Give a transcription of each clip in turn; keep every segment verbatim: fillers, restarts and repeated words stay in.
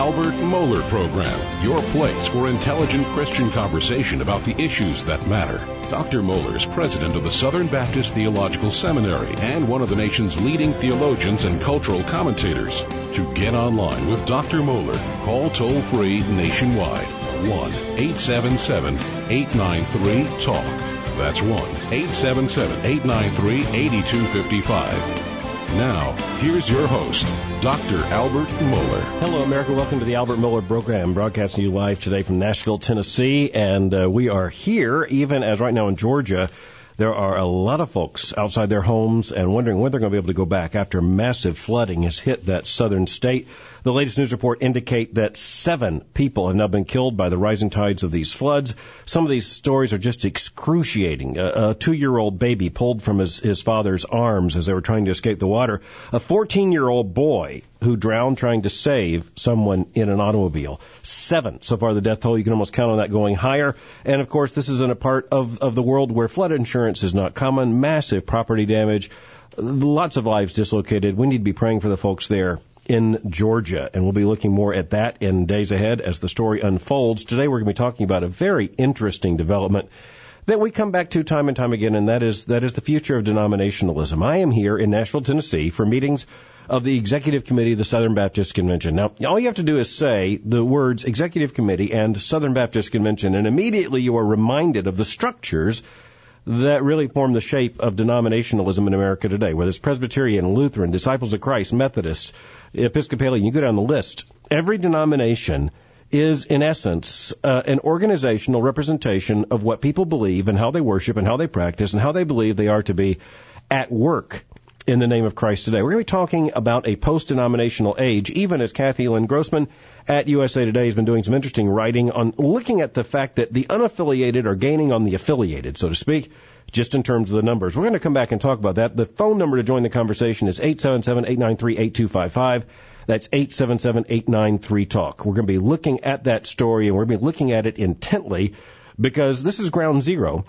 Albert Mohler Program, your place for intelligent Christian conversation about the issues that matter. Doctor Mohler is president of the Southern Baptist Theological Seminary and one of the nation's leading theologians and cultural commentators. To get online with Doctor Mohler, call toll-free nationwide, one eight seven seven, eight nine three, talk. That's one eight seven seven, eight nine three, eight two five five. Now, here's your host, Doctor Albert Mohler. Hello, America. Welcome to the Albert Mohler Program, broadcasting you live today from Nashville, Tennessee. And uh, we are here, even as right now in Georgia, there are a lot of folks outside their homes and wondering when they're going to be able to go back after massive flooding has hit that southern state. The latest news report indicate that seven people have now been killed by the rising tides of these floods. Some of these stories are just excruciating. A, a two-year-old baby pulled from his, his father's arms as they were trying to escape the water. A fourteen-year-old boy who drowned trying to save someone in an automobile. Seven so far the death toll. You can almost count on that going higher. And, of course, this is in a part of, of the world where flood insurance is not common. Massive property damage. Lots of lives dislocated. We need to be praying for the folks there in Georgia, and we'll be looking more at that in days ahead as the story unfolds. Today we're going to be talking about a very interesting development that we come back to time and time again, and that is that is the future of denominationalism. I am here in Nashville, Tennessee, for meetings of the Executive Committee of the Southern Baptist Convention. Now, all you have to do is say the words Executive Committee and Southern Baptist Convention, and immediately you are reminded of the structures that really form the shape of denominationalism in America today, whether it's Presbyterian, Lutheran, Disciples of Christ, Methodist, Episcopalian, you go down the list. Every denomination is, in essence, uh, an organizational representation of what people believe and how they worship and how they practice and how they believe they are to be at work in the name of Christ today. We're going to be talking about a post-denominational age, even as Kathy Lynn Grossman at U S A Today has been doing some interesting writing on looking at the fact that the unaffiliated are gaining on the affiliated, so to speak, just in terms of the numbers. We're going to come back and talk about that. The phone number to join the conversation is eight seven seven, eight nine three, eight two five five. That's eight seven seven, eight nine three, talk. We're going to be looking at that story, and we're going to be looking at it intently because this is ground zero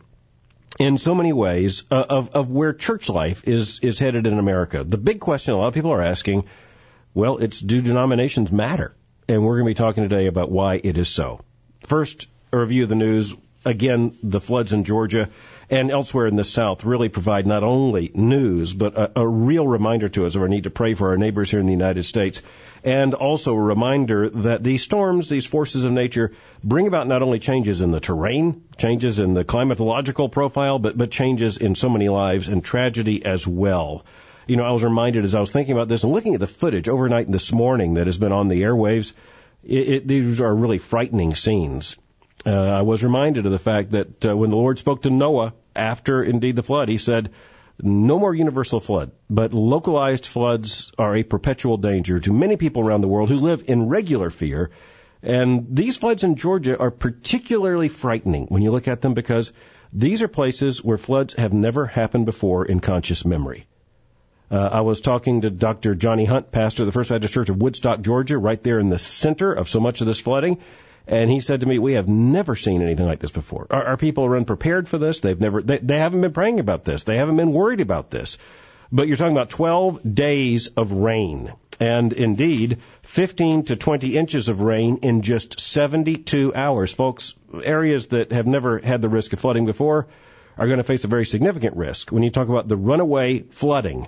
in so many ways uh, of, of where church life is, is headed in America. The big question a lot of people are asking, well, it's do denominations matter? And we're going to be talking today about why it is so. First, a review of the news. Again, the floods in Georgia and elsewhere in the South really provide not only news, but a, a real reminder to us of our need to pray for our neighbors here in the United States, and also a reminder that these storms, these forces of nature, bring about not only changes in the terrain, changes in the climatological profile, but, but changes in so many lives and tragedy as well. You know, I was reminded as I was thinking about this and looking at the footage overnight this morning that has been on the airwaves, it, it, these are really frightening scenes. Uh, I was reminded of the fact that uh, when the Lord spoke to Noah after, indeed, the flood, he said, no more universal flood, but localized floods are a perpetual danger to many people around the world who live in regular fear. And these floods in Georgia are particularly frightening when you look at them because these are places where floods have never happened before in conscious memory. Uh, I was talking to Doctor Johnny Hunt, pastor of the First Baptist Church of Woodstock, Georgia, right there in the center of so much of this flooding. And he said to me, we have never seen anything like this before. Our, our people are unprepared for this. They've never, they, they haven't been praying about this. They haven't been worried about this. But you're talking about twelve days of rain. And indeed, fifteen to twenty inches of rain in just seventy-two hours. Folks, areas that have never had the risk of flooding before are going to face a very significant risk. When you talk about the runaway flooding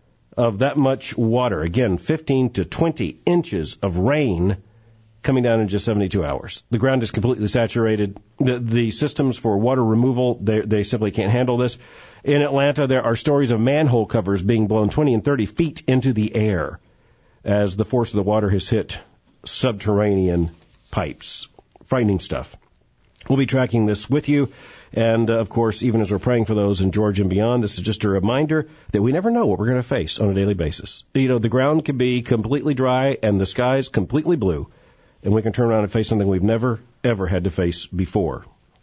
of that much water, again, fifteen to twenty inches of rain coming down in just seventy-two hours. The ground is completely saturated. The, the systems for water removal, they, they simply can't handle this. In Atlanta, there are stories of manhole covers being blown twenty and thirty feet into the air as the force of the water has hit subterranean pipes. Frightening stuff. We'll be tracking this with you. And, uh, of course, even as we're praying for those in Georgia and beyond, this is just a reminder that we never know what we're going to face on a daily basis. You know, the ground can be completely dry and the sky's completely blue. And we can turn around and face something we've never, ever had to face before.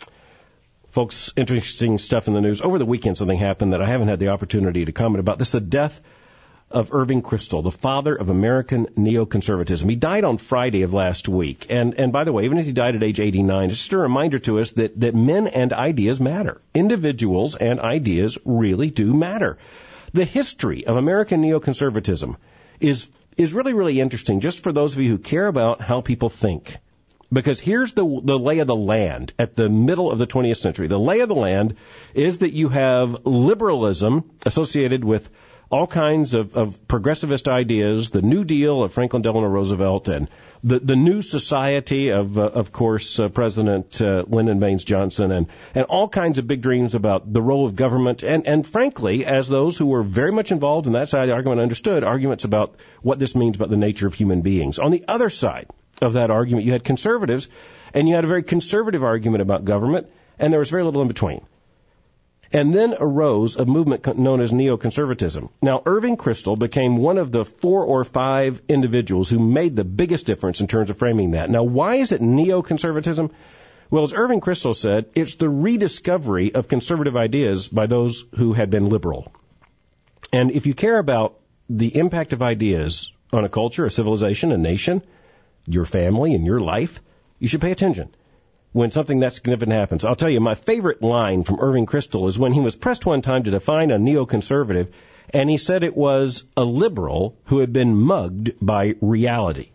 Folks, interesting stuff in the news. Over the weekend, something happened that I haven't had the opportunity to comment about. This is the death of Irving Kristol, the father of American neoconservatism. He died on Friday of last week. And, and by the way, even as he died at age eighty-nine, it's just a reminder to us that, that men and ideas matter. Individuals and ideas really do matter. The history of American neoconservatism is is really, really interesting, just for those of you who care about how people think. Because here's the the lay of the land at the middle of the twentieth century. The lay of the land is that you have liberalism associated with all kinds of, of progressivist ideas, the New Deal of Franklin Delano Roosevelt, and the, the New Society of, uh, of course, uh, President uh, Lyndon Baines Johnson, and, and all kinds of big dreams about the role of government. And, and frankly, as those who were very much involved in that side of the argument understood, arguments about what this means about the nature of human beings. On the other side of that argument, you had conservatives, and you had a very conservative argument about government, and there was very little in between. And then arose a movement known as neoconservatism. Now, Irving Kristol became one of the four or five individuals who made the biggest difference in terms of framing that. Now, why is it neoconservatism? Well, as Irving Kristol said, it's the rediscovery of conservative ideas by those who had been liberal. And if you care about the impact of ideas on a culture, a civilization, a nation, your family, and your life, you should pay attention when something that significant happens. I'll tell you, my favorite line from Irving Kristol is when he was pressed one time to define a neoconservative, and he said it was a liberal who had been mugged by reality.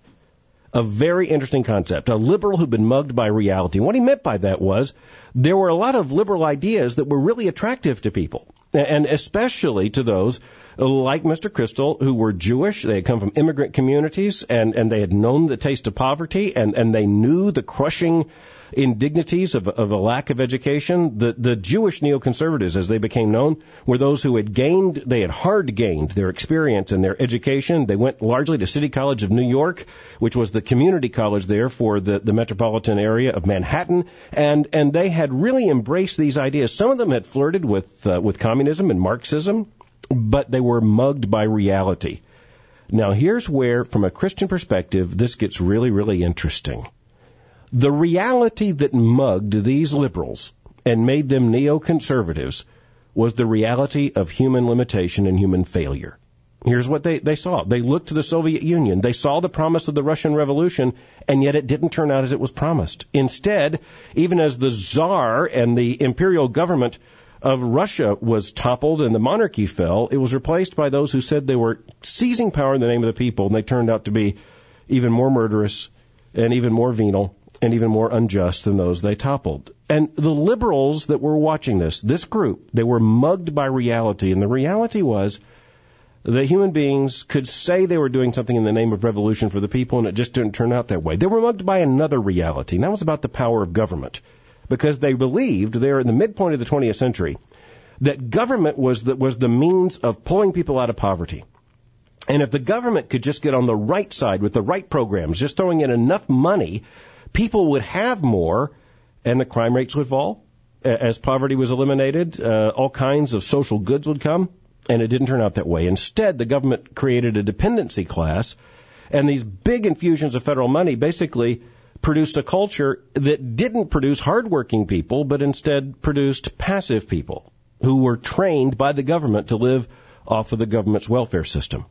A very interesting concept. A liberal who'd been mugged by reality. What he meant by that was there were a lot of liberal ideas that were really attractive to people, and especially to those like Mister Kristol, who were Jewish. They had come from immigrant communities, and, and they had known the taste of poverty, and, and they knew the crushing indignities of, of a lack of education. The, the Jewish neoconservatives, as they became known, were those who had gained, they had hard gained their experience and their education. They went largely to City College of New York, which was the community college there for the, the metropolitan area of Manhattan, and, and they had really embraced these ideas. Some of them had flirted with, uh, with communism and Marxism, but they were mugged by reality. Now, here's where, from a Christian perspective, this gets really, really interesting. The reality that mugged these liberals and made them neoconservatives was the reality of human limitation and human failure. Here's what they, they saw. They looked to the Soviet Union. They saw the promise of the Russian Revolution, and yet it didn't turn out as it was promised. Instead, even as the Tsar and the imperial government of Russia was toppled and the monarchy fell, it was replaced by those who said they were seizing power in the name of the people, and they turned out to be even more murderous and even more venal and even more unjust than those they toppled. And the liberals that were watching this, this group, they were mugged by reality, and the reality was that human beings could say they were doing something in the name of revolution for the people, and it just didn't turn out that way. They were mugged by another reality, and that was about the power of government, because they believed there in the midpoint of the twentieth century that government was the, was the means of pulling people out of poverty. And if the government could just get on the right side with the right programs, just throwing in enough money, people would have more, and the crime rates would fall. As poverty was eliminated, uh, all kinds of social goods would come, and it didn't turn out that way. Instead, the government created a dependency class, and these big infusions of federal money basically produced a culture that didn't produce hardworking people, but instead produced passive people who were trained by the government to live off of the government's welfare system.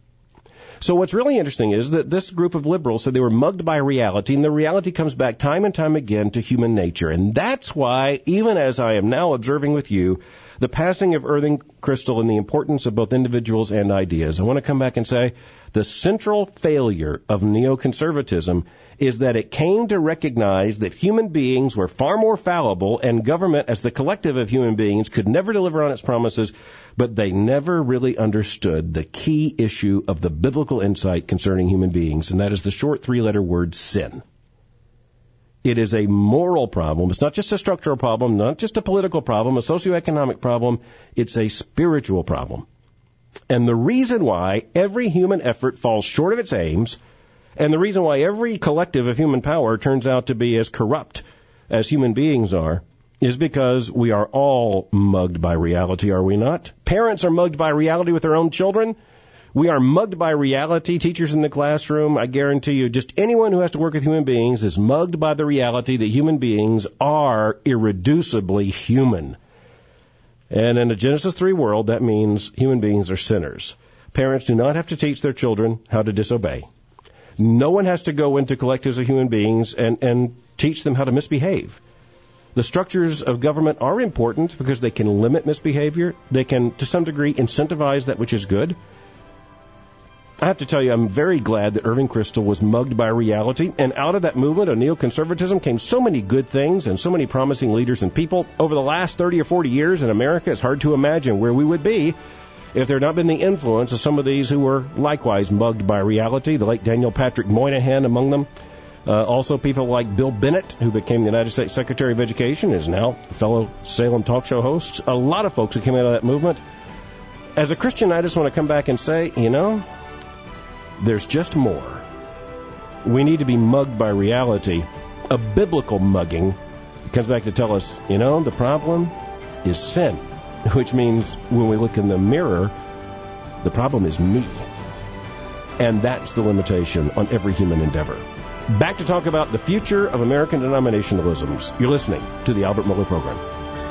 So what's really interesting is that this group of liberals said they were mugged by reality, and the reality comes back time and time again to human nature. And that's why, even as I am now observing with you, the passing of Irving Kristol and the importance of both individuals and ideas, I want to come back and say the central failure of neoconservatism is that it came to recognize that human beings were far more fallible, and government, as the collective of human beings, could never deliver on its promises, but they never really understood the key issue of the biblical insight concerning human beings, and that is the short three-letter word sin. It is a moral problem. It's not just a structural problem, not just a political problem, a socioeconomic problem. It's a spiritual problem. And the reason why every human effort falls short of its aims, and the reason why every collective of human power turns out to be as corrupt as human beings are, is because we are all mugged by reality, are we not? Parents are mugged by reality with their own children. We are mugged by reality. Teachers in the classroom, I guarantee you, just anyone who has to work with human beings is mugged by the reality that human beings are irreducibly human. And in a Genesis three world, that means human beings are sinners. Parents do not have to teach their children how to disobey. No one has to go into collectives of human beings and, and teach them how to misbehave. The structures of government are important because they can limit misbehavior. They can, to some degree, incentivize that which is good. I have to tell you, I'm very glad that Irving Kristol was mugged by reality, and out of that movement of neoconservatism came so many good things and so many promising leaders and people. Over the last thirty or forty years in America, it's hard to imagine where we would be if there had not been the influence of some of these who were likewise mugged by reality, the late Daniel Patrick Moynihan among them. Uh, also people like Bill Bennett, who became the United States Secretary of Education, is now a fellow Salem talk show host. A lot of folks who came out of that movement. As a Christian, I just want to come back and say, you know, there's just more. We need to be mugged by reality. A biblical mugging comes back to tell us, you know, the problem is sin, which means when we look in the mirror, the problem is me. And that's the limitation on every human endeavor. Back to talk about the future of American denominationalisms. You're listening to the Albert Mohler Program.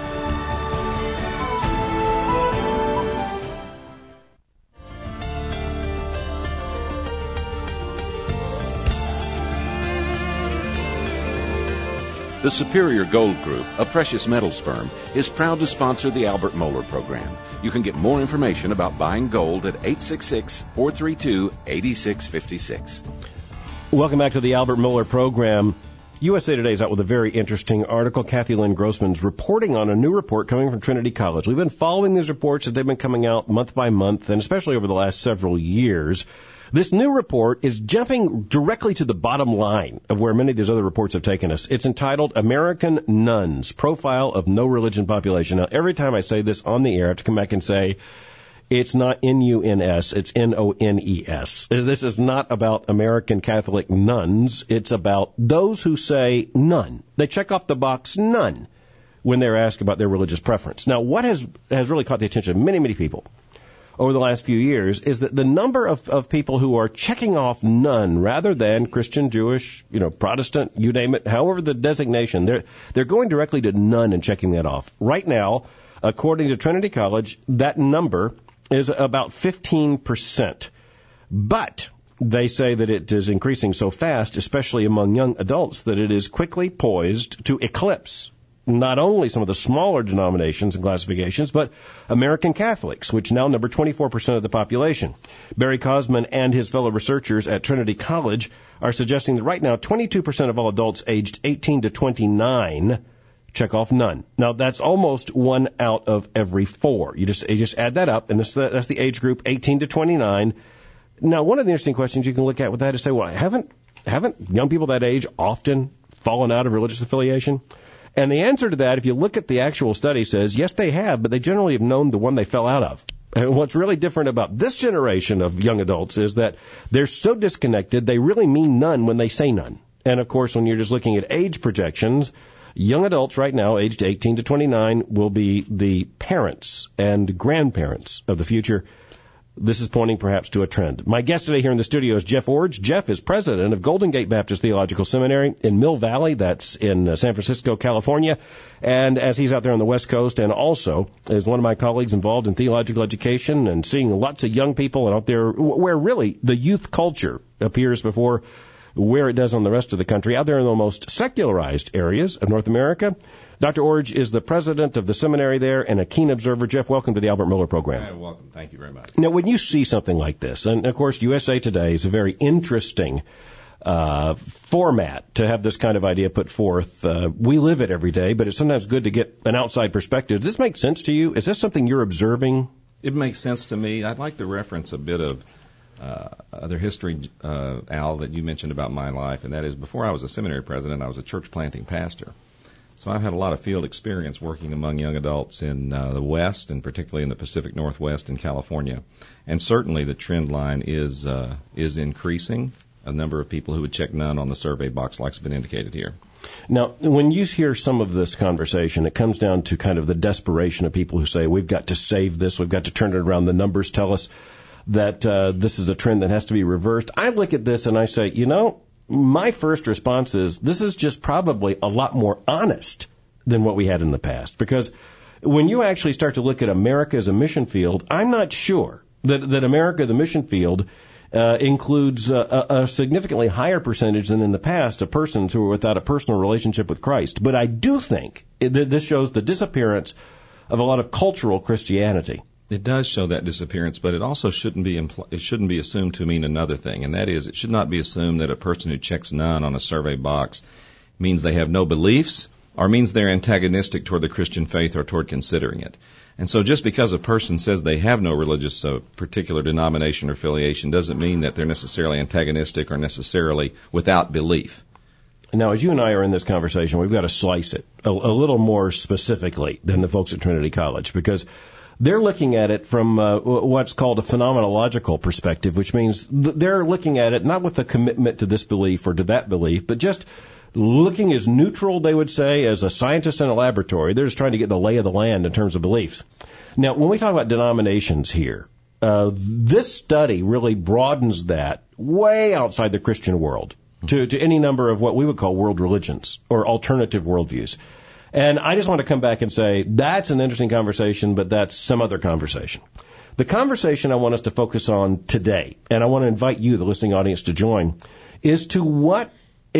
The Superior Gold Group, a precious metals firm, is proud to sponsor the Albert Mohler Program. You can get more information about buying gold at eight six six, four three two, eight six five six. Welcome back to the Albert Mohler Program. U S A Today is out with a very interesting article. Kathy Lynn Grossman's reporting on a new report coming from Trinity College. We've been following these reports as they've been coming out month by month, and especially over the last several years. This new report is jumping directly to the bottom line of where many of these other reports have taken us. It's entitled American Nuns, Profile of No Religion Population. Now, every time I say this on the air, I have to come back and say, it's not N U N S, it's N O N E S. This is not about American Catholic nuns. It's about those who say none. They check off the box none when they're asked about their religious preference. Now, what has, has really caught the attention of many, many people over the last few years is that the number of, of people who are checking off none rather than Christian, Jewish, you know, Protestant, you name it, however the designation, they're, they're going directly to none and checking that off. Right now, according to Trinity College, that number is about fifteen percent. But they say that it is increasing so fast, especially among young adults, that it is quickly poised to eclipse not only some of the smaller denominations and classifications, but American Catholics, which now number twenty-four percent of the population. Barry Cosman and his fellow researchers at Trinity College are suggesting that right now twenty-two percent of all adults aged eighteen to twenty-nine check off none. Now, that's almost one out of every four. You just you just add that up, and that's the, that's the age group eighteen to twenty-nine. Now, one of the interesting questions you can look at with that is say, well, haven't haven't young people that age often fallen out of religious affiliation? And the answer to that, if you look at the actual study, says, yes, they have, but they generally have known the one they fell out of. And what's really different about this generation of young adults is that they're so disconnected, they really mean none when they say none. And, of course, when you're just looking at age projections, young adults right now, aged eighteen to twenty-nine, will be the parents and grandparents of the future. This is pointing perhaps to a trend. My guest today here in the studio is Jeff Iorg. Jeff is president of Golden Gate Baptist Theological Seminary in Mill Valley. That's in uh, San Francisco, California. And as he's out there on the West Coast, and also is one of my colleagues involved in theological education and seeing lots of young people out there where really the youth culture appears before where it does on the rest of the country, out there in the most secularized areas of North America. Doctor Iorg is the president of the seminary there and a keen observer. Jeff, welcome to the Albert Mohler Program. Hi, welcome. Thank you very much. Now, when you see something like this, and of course U S A Today is a very interesting uh format to have this kind of idea put forth. Uh, we live it every day, but it's sometimes good to get an outside perspective. Does this make sense to you? Is this something you're observing? It makes sense to me. I'd like to reference a bit of uh other history, uh, Al, that you mentioned about my life, and that is before I was a seminary president, I was a church planting pastor. So I've had a lot of field experience working among young adults in uh, the West, and particularly in the Pacific Northwest and California. And certainly the trend line is uh, is increasing. A number of people who would check none on the survey box, like has been indicated here. Now, when you hear some of this conversation, it comes down to kind of the desperation of people who say, we've got to save this, we've got to turn it around. The numbers tell us that uh, this is a trend that has to be reversed. I look at this and I say, you know, my first response is this is just probably a lot more honest than what we had in the past. Because when you actually start to look at America as a mission field, I'm not sure that, that America, the mission field, uh, includes a, a significantly higher percentage than in the past of persons who are without a personal relationship with Christ. But I do think that this shows the disappearance of a lot of cultural Christianity. It does show that disappearance, but it also shouldn't be impl- it shouldn't be assumed to mean another thing, and that is it should not be assumed that a person who checks none on a survey box means they have no beliefs or means they're antagonistic toward the Christian faith or toward considering it. And so just because a person says they have no religious uh, particular denomination or affiliation doesn't mean that they're necessarily antagonistic or necessarily without belief. Now, as you and I are in this conversation, we've got to slice it a, a little more specifically than the folks at Trinity College, because they're looking at it from uh, what's called a phenomenological perspective, which means th- they're looking at it not with a commitment to this belief or to that belief, but just looking as neutral, they would say, as a scientist in a laboratory. They're just trying to get the lay of the land in terms of beliefs. Now, when we talk about denominations here, uh, this study really broadens that way outside the Christian world to, to any number of what we would call world religions or alternative worldviews. And I just want to come back and say that's an interesting conversation, but that's some other conversation. The conversation I want us to focus on today, and I want to invite you, the listening audience, to join, is to what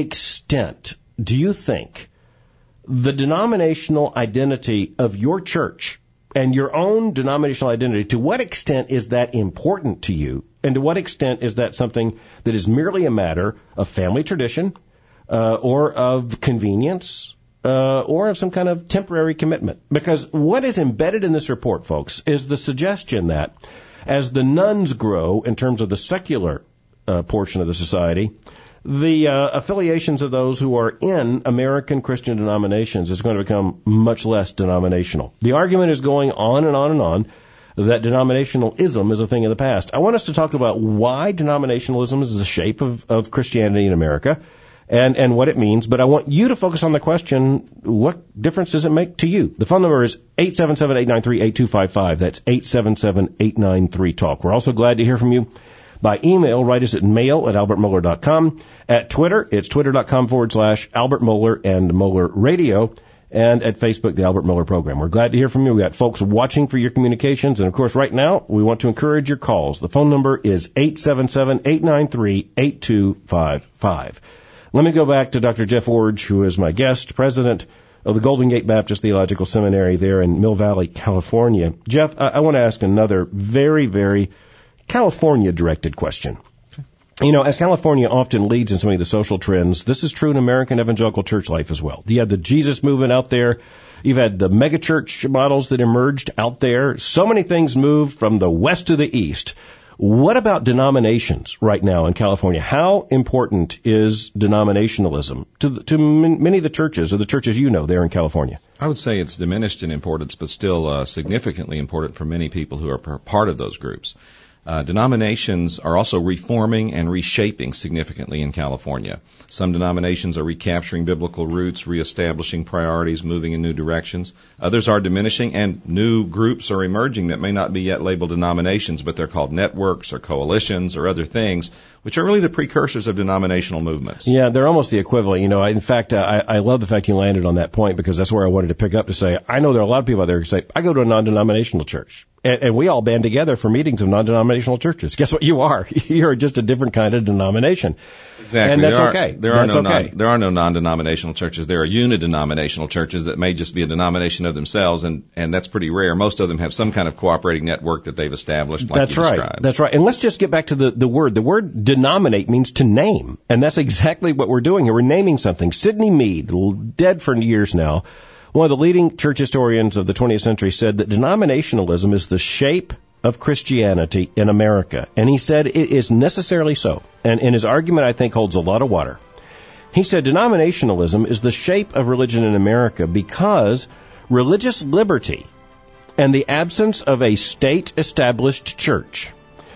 extent do you think the denominational identity of your church and your own denominational identity, to what extent is that important to you? And to what extent is that something that is merely a matter of family tradition uh, or of convenience uh, or of some kind of temporary commitment? Because what is embedded in this report, folks, is the suggestion that as the nones grow in terms of the secular uh, portion of the society, the uh, affiliations of those who are in American Christian denominations is going to become much less denominational. The argument is going on and on and on that denominationalism is a thing of the past. I want us to talk about why denominationalism is the shape of, of Christianity in America and, and what it means, but I want you to focus on the question, what difference does it make to you? The phone number is eight seven seven, eight nine three, eight two five five. That's eight seven seven, eight nine three, talk. We're also glad to hear from you by email. Write us at mail at albert mohler dot com. At Twitter, it's twitter.com forward slash Albert Mohler and Mohler Radio. And at Facebook, the Albert Mohler Program. We're glad to hear from you. We've got folks watching for your communications. And, of course, right now, we want to encourage your calls. The phone number is eight seven seven, eight nine three, eight two five five. Let me go back to Doctor Jeff Iorg, who is my guest, president of the Golden Gate Baptist Theological Seminary there in Mill Valley, California. Jeff, I, I want to ask another very, very California-directed question. You know, as California often leads in so many of the social trends, this is true in American evangelical church life as well. You have the Jesus movement out there. You've had the megachurch models that emerged out there. So many things moved from the west to the east. What about denominations right now in California? How important is denominationalism to, to many of the churches, or the churches you know there in California? I would say it's diminished in importance, but still uh, significantly important for many people who are part of those groups. Uh, denominations are also reforming and reshaping significantly in California. Some denominations are recapturing biblical roots, reestablishing priorities, moving in new directions. Others are diminishing, and new groups are emerging that may not be yet labeled denominations, but they're called networks or coalitions or other things, which are really the precursors of denominational movements. Yeah, they're almost the equivalent. You know, in fact, I, I love the fact you landed on that point, because that's where I wanted to pick up to say, I know there are a lot of people out there who say, I go to a non-denominational church. And, and we all band together for meetings of non-denominational churches. Guess what you are? You're just a different kind of denomination. Exactly. And that's there are, okay. There that's are no okay. non, there are no non-denominational churches. There are unidenominational churches that may just be a denomination of themselves, and, and that's pretty rare. Most of them have some kind of cooperating network that they've established, like that's you right. described. That's right. And let's just get back to the, the word. The word denominate means to name, and that's exactly what we're doing here. We're naming something. Sidney Mead, dead for years now, one of the leading church historians of the twentieth century, said that denominationalism is the shape of Christianity in America. And he said it is necessarily so. And, and his argument, I think, holds a lot of water. He said denominationalism is the shape of religion in America because religious liberty and the absence of a state-established church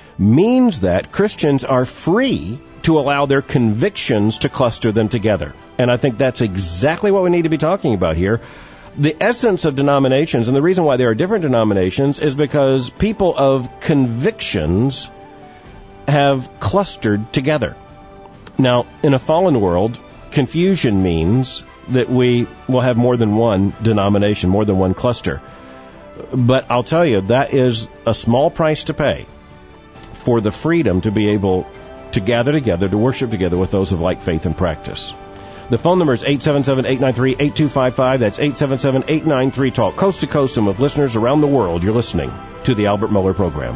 means that Christians are free to allow their convictions to cluster them together. And I think that's exactly what we need to be talking about here. The essence of denominations, and the reason why there are different denominations, is because people of convictions have clustered together. Now, in a fallen world, confusion means that we will have more than one denomination, more than one cluster. But I'll tell you, that is a small price to pay for the freedom to be able to gather together, to worship together with those of like faith and practice. The phone number is eight seven seven, eight nine three, eight two five five. That's eight seven seven, eight nine three, talk. Coast to coast and with listeners around the world, you're listening to the Albert Mohler Program.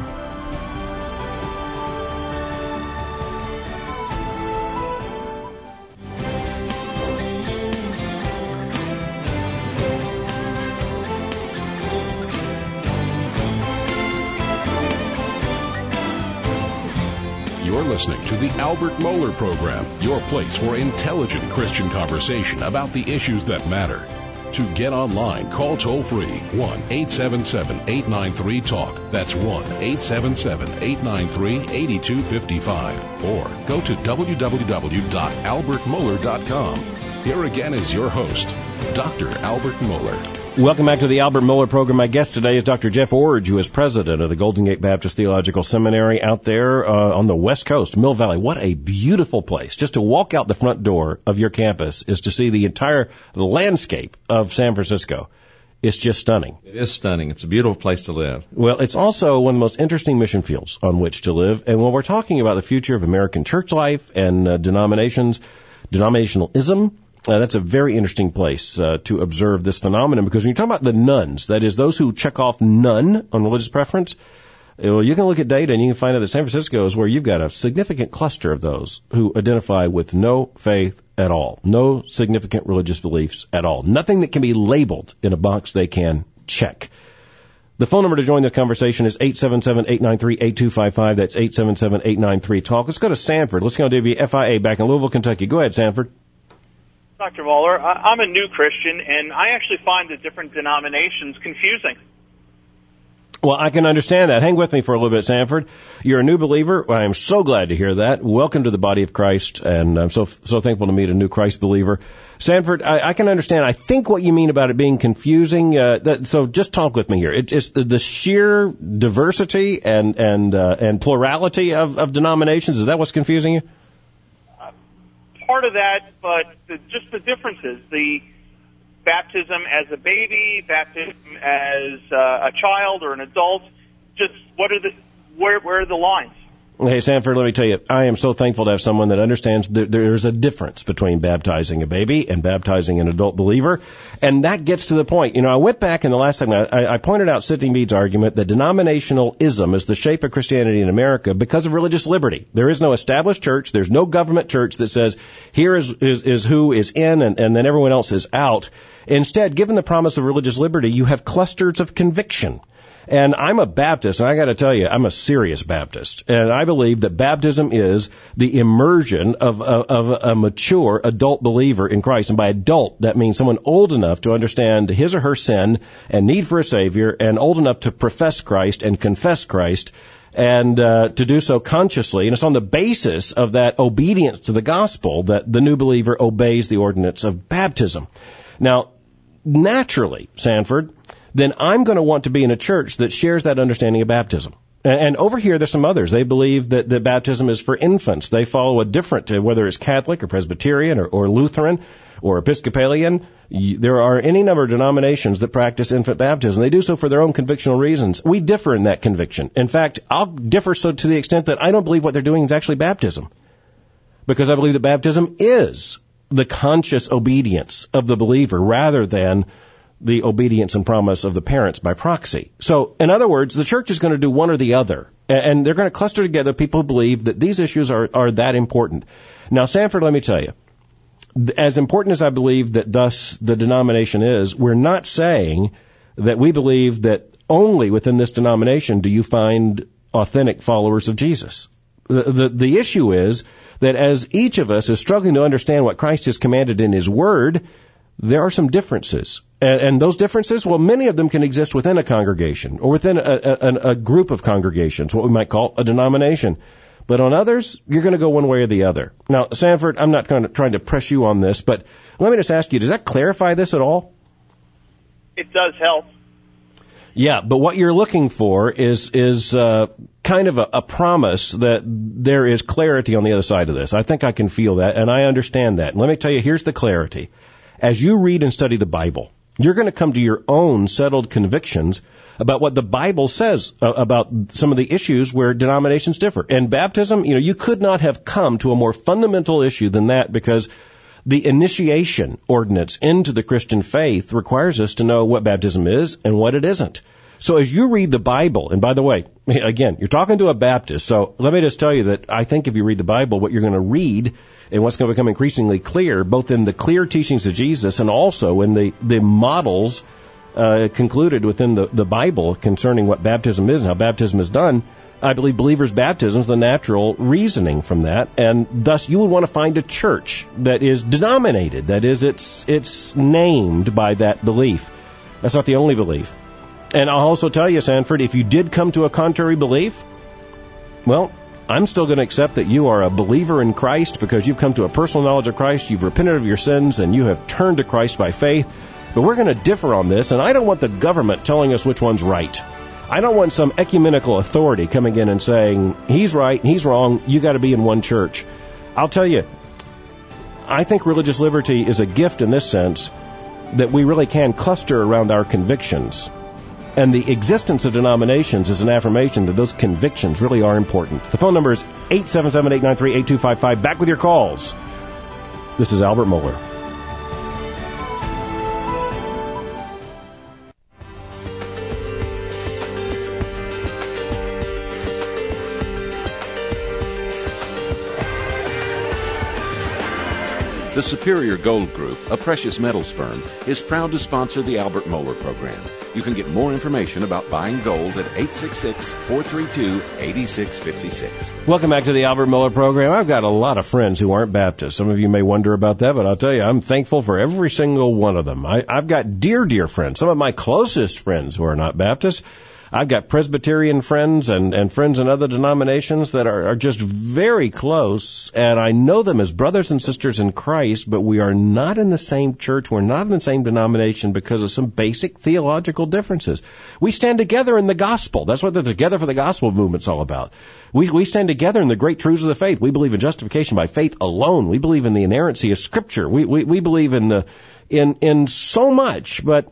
You're listening to the Albert Mohler Program, your place for intelligent Christian conversation about the issues that matter. To get online, call toll-free one eight seven seven, eight nine three, talk. That's one eight seven seven, eight nine three, eight two five five. Or go to w w w dot albert mohler dot com. Here again is your host, Doctor Albert Mohler. Welcome back to the Albert Mohler Program. My guest today is Doctor Jeff Iorg, who is president of the Golden Gate Baptist Theological Seminary out there uh, on the West Coast, Mill Valley. What a beautiful place. Just to walk out the front door of your campus is to see the entire landscape of San Francisco. It's just stunning. It is stunning. It's a beautiful place to live. Well, it's also one of the most interesting mission fields on which to live. And when we're talking about the future of American church life and uh, denominations, denominationalism, Uh, that's a very interesting place uh, to observe this phenomenon, because when you talk about the nuns, that is those who check off none on religious preference, well, you can look at data and you can find out that San Francisco is where you've got a significant cluster of those who identify with no faith at all, no significant religious beliefs at all, nothing that can be labeled in a box they can check. The phone number to join the conversation is eight seven seven, eight nine three, eight two five five. That's eight seven seven, eight nine three, talk. Let's go to Sanford. Let's go to W F I A back in Louisville, Kentucky. Go ahead, Sanford. Doctor Mohler, I'm a new Christian, and I actually find the different denominations confusing. Well, I can understand that. Hang with me for a little bit, Sanford. You're a new believer. I am so glad to hear that. Welcome to the body of Christ, and I'm so so thankful to meet a new Christ believer. Sanford, I, I can understand. I think what you mean about it being confusing. Uh, that, so just talk with me here. It, it's the, the sheer diversity and and uh, and plurality of, of denominations. Is that what's confusing you? Part of that, but the, just the differences. The baptism as a baby, baptism as uh, a child or an adult. Just what are the where where are the lines? Hey, Sanford, let me tell you, I am so thankful to have someone that understands that there's a difference between baptizing a baby and baptizing an adult believer. And that gets to the point. You know, I went back in the last segment, I, I pointed out Sidney Mead's argument that denominationalism is the shape of Christianity in America because of religious liberty. There is no established church. There's no government church that says, here is, is, is who is in and, and then everyone else is out. Instead, given the promise of religious liberty, you have clusters of conviction. And I'm a Baptist, and I got to tell you, I'm a serious Baptist. And I believe that baptism is the immersion of, of, of a mature adult believer in Christ. And by adult, that means someone old enough to understand his or her sin and need for a Savior, and old enough to profess Christ and confess Christ, and uh, to do so consciously. And it's on the basis of that obedience to the gospel that the new believer obeys the ordinance of baptism. Now, naturally, Sanford, then I'm going to want to be in a church that shares that understanding of baptism. And, and over here, there's some others. They believe that, that baptism is for infants. They follow a different, uh, whether it's Catholic or Presbyterian or, or Lutheran or Episcopalian. You, there are any number of denominations that practice infant baptism. They do so for their own convictional reasons. We differ in that conviction. In fact, I'll differ so to the extent that I don't believe what they're doing is actually baptism, because I believe that baptism is the conscious obedience of the believer rather than the obedience and promise of the parents by proxy. So, in other words, the church is going to do one or the other, and they're going to cluster together people who believe that these issues are, are that important. Now, Sanford, let me tell you, as important as I believe that thus the denomination is, we're not saying that we believe that only within this denomination do you find authentic followers of Jesus. The, the, the issue is that as each of us is struggling to understand what Christ has commanded in His Word, there are some differences. And, and those differences, well, many of them can exist within a congregation or within a, a, a group of congregations, what we might call a denomination. But on others, you're going to go one way or the other. Now, Sanford, I'm not going to, trying to press you on this, but let me just ask you, does that clarify this at all? It does help. Yeah, but what you're looking for is is uh, kind of a, a promise that there is clarity on the other side of this. I think I can feel that, and I understand that. And let me tell you, here's the clarity. As you read and study the Bible, you're going to come to your own settled convictions about what the Bible says uh, about some of the issues where denominations differ. And baptism, you know, you could not have come to a more fundamental issue than that, because The initiation ordinance into the Christian faith requires us to know what baptism is and what it isn't. So as you read the Bible, and by the way, again, you're talking to a Baptist, so let me just tell you that I think if you read the Bible, what you're going to read and what's going to become increasingly clear, both in the clear teachings of Jesus and also in the, the models uh, concluded within the, the Bible concerning what baptism is and how baptism is done, I believe believers' baptism is the natural reasoning from that, and thus you would want to find a church that is denominated, that is, it's it's named by that belief. That's not the only belief. And I'll also tell you, Sanford, if you did come to a contrary belief, well, I'm still going to accept that you are a believer in Christ because you've come to a personal knowledge of Christ, you've repented of your sins, and you have turned to Christ by faith. But we're going to differ on this, and I don't want the government telling us which one's right. I don't want some ecumenical authority coming in and saying, he's right, he's wrong, you got to be in one church. I'll tell you, I think religious liberty is a gift in this sense that we really can cluster around our convictions. And the existence of denominations is an affirmation that those convictions really are important. The phone number is eight seven seven, eight nine three, eight two five five. Back with your calls. This is Albert Mohler. The Superior Gold Group, a precious metals firm, is proud to sponsor the Albert Mohler program. You can get more information about buying gold at eight six six, four three two, eight six five six. Welcome back to the Albert Mohler program. I've got a lot of friends who aren't Baptists. Some of you may wonder about that, but I'll tell you, I'm thankful for every single one of them. I, I've got dear, dear friends, some of my closest friends who are not Baptists. I've got Presbyterian friends and, and friends in other denominations that are, are just very close, and I know them as brothers and sisters in Christ, but we are not in the same church, we're not in the same denomination because of some basic theological differences. We stand together in the gospel. That's what the Together for the Gospel movement's all about. We, we stand together in the great truths of the faith. We believe in justification by faith alone. We believe in the inerrancy of Scripture. We, we, we believe in the, in, in so much, but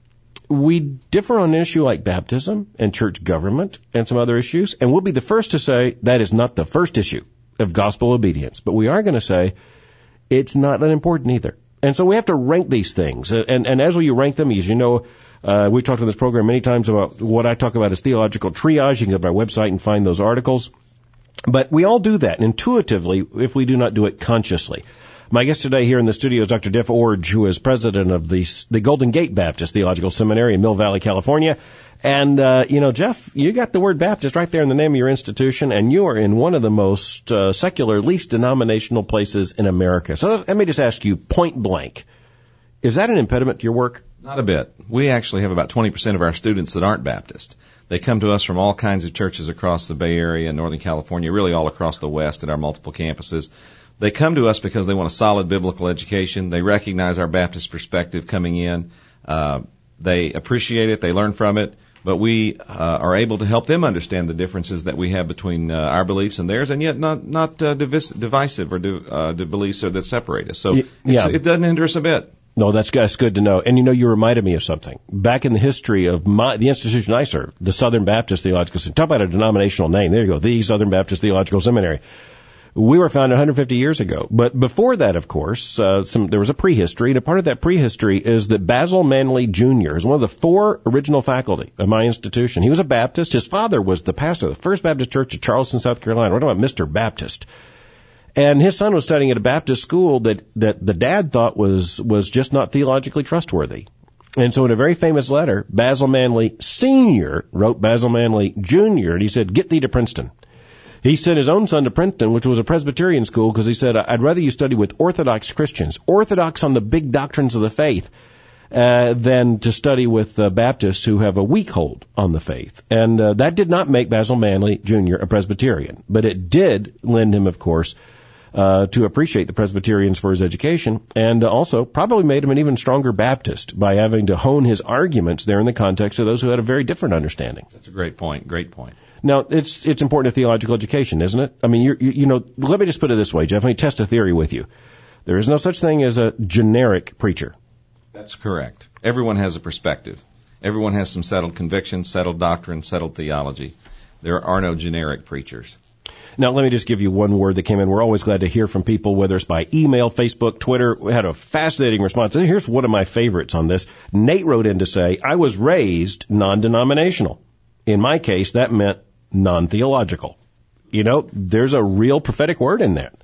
we differ on an issue like baptism and church government and some other issues, and we'll be the first to say that is not the first issue of gospel obedience. But we are going to say it's not unimportant either. And so we have to rank these things. And, and as we rank them, as you know, uh, we've talked on this program many times about what I talk about as theological triage. You can go to my website and find those articles. But we all do that intuitively if we do not do it consciously. My guest today here in the studio is Doctor Jeff Iorg, who is president of the the Golden Gate Baptist Theological Seminary in Mill Valley, California. And, uh, you know, Jeff, you got the word Baptist right there in the name of your institution, and you are in one of the most uh, secular, least denominational places in America. So let me just ask you point blank, is that an impediment to your work? Not a bit. We actually have about twenty percent of our students that aren't Baptist. They come to us from all kinds of churches across the Bay Area and Northern California, really all across the West at our multiple campuses. They come to us because they want a solid biblical education. They recognize our Baptist perspective coming in. Uh, they appreciate it. They learn from it. But we uh, are able to help them understand the differences that we have between uh, our beliefs and theirs, and yet not not uh, divis- divisive or div- uh, the beliefs that separate us. So yeah. it's, it doesn't hinder us a bit. No, that's, that's good to know. And, you know, you reminded me of something. Back in the history of my, the institution I serve, the Southern Baptist Theological Seminary, talk about a denominational name. There you go, the Southern Baptist Theological Seminary. We were founded one hundred fifty years ago. But before that, of course, uh, some, there was a prehistory, and a part of that prehistory is that Basil Manley Junior is one of the four original faculty of my institution. He was a Baptist. His father was the pastor of the First Baptist Church of Charleston, South Carolina. We're talking about Mister Baptist. And his son was studying at a Baptist school that, that the dad thought was, was just not theologically trustworthy. And so in a very famous letter, Basil Manley Senior wrote Basil Manley Junior, and he said, "Get thee to Princeton." He sent his own son to Princeton, which was a Presbyterian school, because he said, "I'd rather you study with Orthodox Christians, Orthodox on the big doctrines of the faith, uh, than to study with uh, Baptists who have a weak hold on the faith." And uh, that did not make Basil Manley Junior a Presbyterian, but it did lend him, of course, uh, to appreciate the Presbyterians for his education, and also probably made him an even stronger Baptist by having to hone his arguments there in the context of those who had a very different understanding. That's a great point. Great point. Now, it's it's important to theological education, isn't it? I mean, you're, you you know, let me just put it this way, Jeff. Let me test a theory with you. There is no such thing as a generic preacher. That's correct. Everyone has a perspective. Everyone has some settled convictions, settled doctrine, settled theology. There are no generic preachers. Now, let me just give you one word that came in. We're always glad to hear from people, whether it's by email, Facebook, Twitter. We had a fascinating response. And here's one of my favorites on this. Nate wrote in to say, I was raised non-denominational. In my case, that meant non-theological. You know, there's a real prophetic word in that.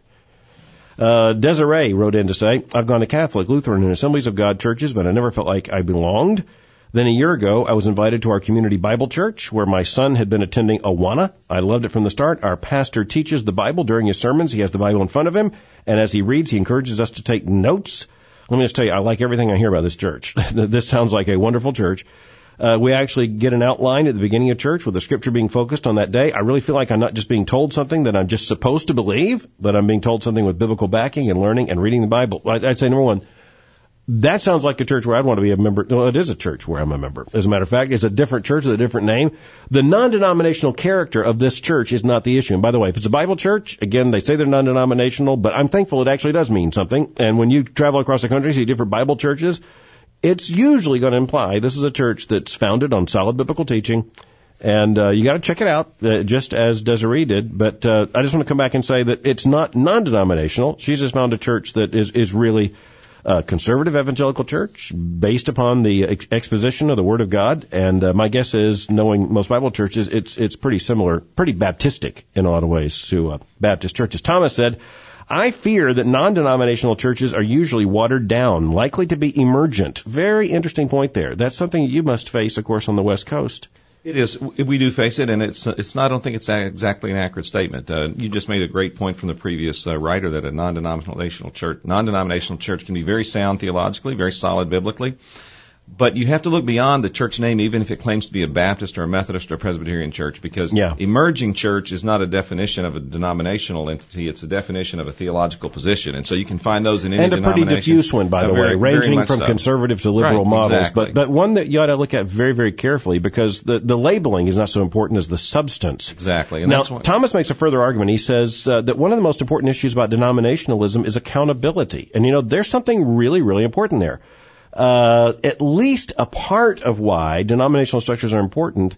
Uh, Desiree wrote in to say, I've gone to Catholic, Lutheran, and Assemblies of God churches, but I never felt like I belonged. Then a year ago, I was invited to our community Bible church where my son had been attending Awana. I loved it from the start. Our pastor teaches the Bible during his sermons. He has the Bible in front of him, and as he reads, he encourages us to take notes. Let me just tell you, I like everything I hear about this church. This sounds like a wonderful church. Uh, we actually get an outline at the beginning of church with the scripture being focused on that day. I really feel like I'm not just being told something that I'm just supposed to believe, but I'm being told something with biblical backing and learning and reading the Bible. I'd say, number one, that sounds like a church where I'd want to be a member. Well, it is a church where I'm a member. As a matter of fact, it's a different church with a different name. The non-denominational character of this church is not the issue. And by the way, if it's a Bible church, again, they say they're non-denominational, but I'm thankful it actually does mean something. And when you travel across the country, see different Bible churches, it's usually going to imply this is a church that's founded on solid biblical teaching. And uh, you got to check it out, uh, just as Desiree did. But uh, I just want to come back and say that it's not non-denominational. She's just found a church that is, is really a conservative evangelical church based upon the ex- exposition of the Word of God. And uh, my guess is, knowing most Bible churches, it's it's pretty similar, pretty Baptistic in a lot of ways to uh, Baptist churches. Thomas said, I fear that non-denominational churches are usually watered down, likely to be emergent. Very interesting point there. That's something you must face, of course, on the West Coast. It is. We do face it, and it's it's not. I don't think it's exactly an accurate statement. Uh, you just made a great point from the previous uh, writer that a non-denominational church, non-denominational church can be very sound theologically, very solid biblically. But you have to look beyond the church name, even if it claims to be a Baptist or a Methodist or a Presbyterian church, because yeah. emerging church is not a definition of a denominational entity. It's a definition of a theological position. And so you can find those in any denomination. And a pretty diffuse one, by the very, way, ranging from so. conservative to liberal right, models. Exactly. But but one that you ought to look at very, very carefully, because the, the labeling is not so important as the substance. Exactly. And now, that's what, Thomas makes a further argument. He says uh, that one of the most important issues about denominationalism is accountability. And, you know, there's something really, really important there. Uh, at least a part of why denominational structures are important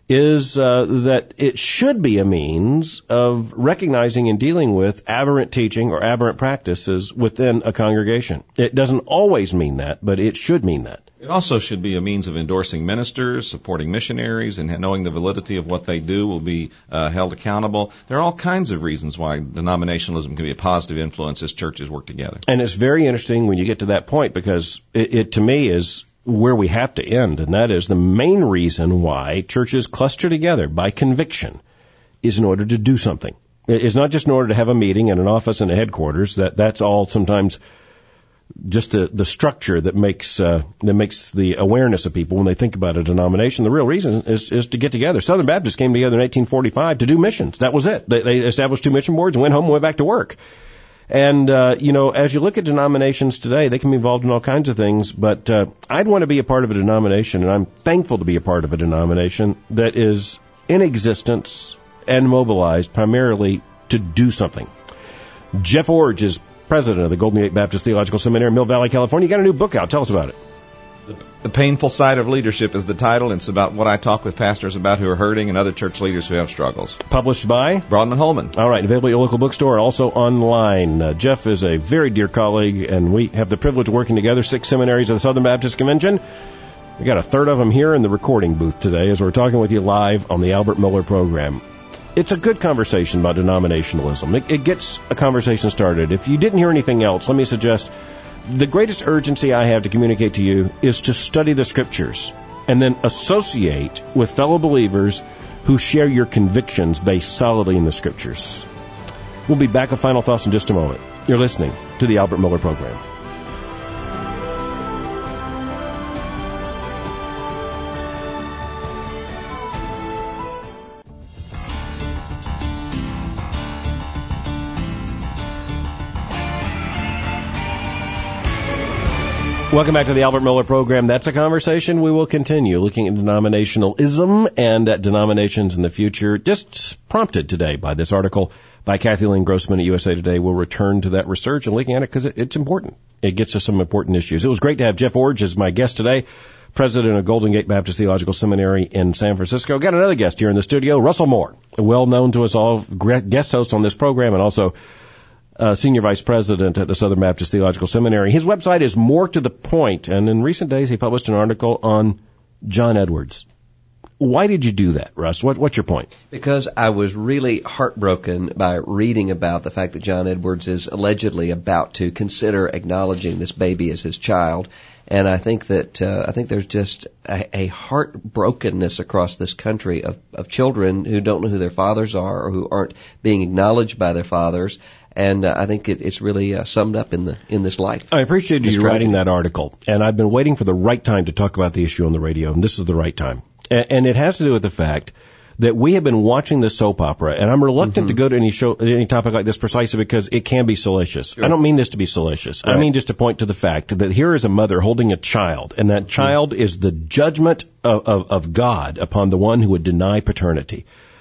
is uh, that it should be a means of recognizing and dealing with aberrant teaching or aberrant practices within a congregation. It doesn't always mean that, but it should mean that. It also should be a means of endorsing ministers, supporting missionaries, and knowing the validity of what they do will be uh, held accountable. There are all kinds of reasons why denominationalism can be a positive influence as churches work together. And it's very interesting when you get to that point, because it, it to me is where we have to end, and that is the main reason why churches cluster together by conviction is in order to do something. It's not just in order to have a meeting and an office and a headquarters. That that's all sometimes just the, the structure that makes uh, that makes the awareness of people when they think about a denomination. The real reason is is to get together. Southern Baptists came together in eighteen forty-five to do missions. That was it. They, they established two mission boards and went home and went back to work. And, uh, you know, as you look at denominations today, they can be involved in all kinds of things, but uh, I'd want to be a part of a denomination, and I'm thankful to be a part of a denomination that is in existence and mobilized primarily to do something. Jeff Iorg is president of the Golden Gate Baptist Theological Seminary in Mill Valley, California. You got a new book out. Tell us about it. The Painful Side of Leadership is the title, and it's about what I talk with pastors about who are hurting and other church leaders who have struggles. Published by? Broadman Holman. All right, available at your local bookstore, also online. Uh, Jeff is a very dear colleague, and we have the privilege of working together, six seminaries of the Southern Baptist Convention. We got a third of them here in the recording booth today as we're talking with you live on the Albert Miller program. It's a good conversation about denominationalism. It, it gets a conversation started. If you didn't hear anything else, let me suggest the greatest urgency I have to communicate to you is to study the Scriptures and then associate with fellow believers who share your convictions based solidly in the Scriptures. We'll be back with final thoughts in just a moment. You're listening to the Albert Miller program. Welcome back to the Albert Miller program. That's a conversation we will continue, looking at denominationalism and at denominations in the future. Just prompted today by this article by Kathy Lynn Grossman at U S A Today. We'll return to that research and looking at it because it, it's important. It gets us some important issues. It was great to have Jeff Iorg as my guest today, president of Golden Gate Baptist Theological Seminary in San Francisco. Got another guest here in the studio, Russell Moore, well known to us all, guest host on this program and also uh, senior vice president at the Southern Baptist Theological Seminary. His website is More to the Point, and in recent days he published an article on John Edwards. Why did you do that, Russ? What, what's your point? Because I was really heartbroken by reading about the fact that John Edwards is allegedly about to consider acknowledging this baby as his child. And I think that uh, I think there's just a, a heartbrokenness across this country of, of children who don't know who their fathers are or who aren't being acknowledged by their fathers. And uh, I think it, it's really uh, summed up in the in this life. I appreciate you tragedy. writing that article. And I've been waiting for the right time to talk about the issue on the radio, and this is the right time. And, and it has to do with the fact that we have been watching this soap opera, and I'm reluctant mm-hmm. to go to any show, any topic like this precisely because it can be salacious. Sure. I don't mean this to be salacious. Right. I mean just to point to the fact that here is a mother holding a child, and that child mm-hmm. is the judgment of, of, of God upon the one who would deny paternity.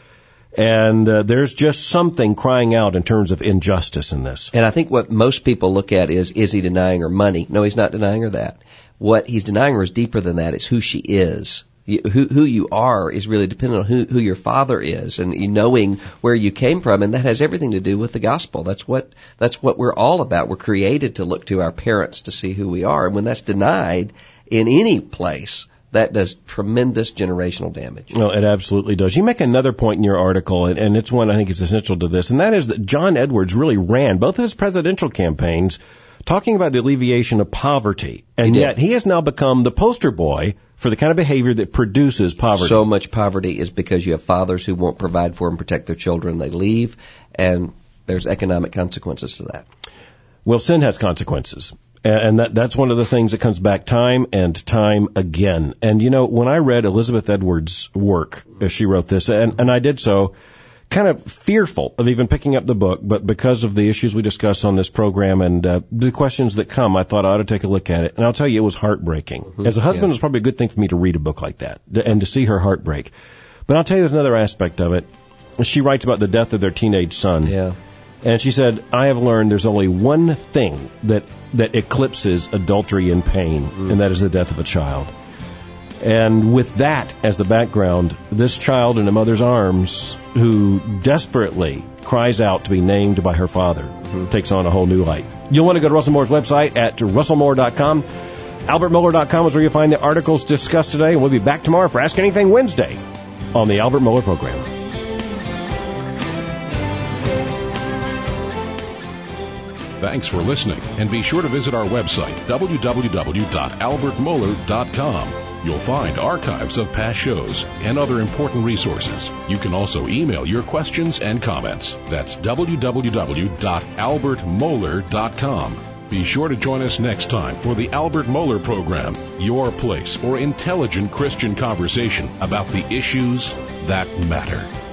And uh, there's just something crying out in terms of injustice in this. And I think what most people look at is, is he denying her money? No, he's not denying her that. What he's denying her is deeper than that. It's who she is. You, who, who you are is really dependent on who, who your father is, and you knowing where you came from, and that has everything to do with the gospel. That's what that's what we're all about. We're created to look to our parents to see who we are, and when that's denied in any place, that does tremendous generational damage. No, it absolutely does. You make another point in your article, and, and it's one I think is essential to this, and that is that John Edwards really ran both of his presidential campaigns talking about the alleviation of poverty, and he yet he has now become the poster boy for the kind of behavior that produces poverty. So much poverty is because you have fathers who won't provide for and protect their children. They leave, and there's economic consequences to that. Well, sin has consequences, and that, that's one of the things that comes back time and time again. And, you know, when I read Elizabeth Edwards' work, as she wrote this, and, and I did so kind of fearful of even picking up the book, but because of the issues we discussed on this program and uh, the questions that come, I thought I ought to take a look at it. And I'll tell you, it was heartbreaking. Mm-hmm. As a husband, yeah. It was probably a good thing for me to read a book like that and to see her heartbreak. But I'll tell you, there's another aspect of it. She writes about the death of their teenage son. Yeah. And she said, I have learned there's only one thing that, that eclipses adultery and pain, mm. and that is the death of a child. And with that as the background, this child in a mother's arms who desperately cries out to be named by her father mm-hmm. takes on a whole new light. You'll want to go to Russell Moore's website at russell moore dot com. albert mohler dot com is where you'll find the articles discussed today. And we'll be back tomorrow for Ask Anything Wednesday on the Albert Mohler Program. Thanks for listening, and be sure to visit our website, w w w dot albert mohler dot com. You'll find archives of past shows and other important resources. You can also email your questions and comments. That's w w w dot albert mohler dot com. Be sure to join us next time for the Albert Mohler Program, your place for intelligent Christian conversation about the issues that matter.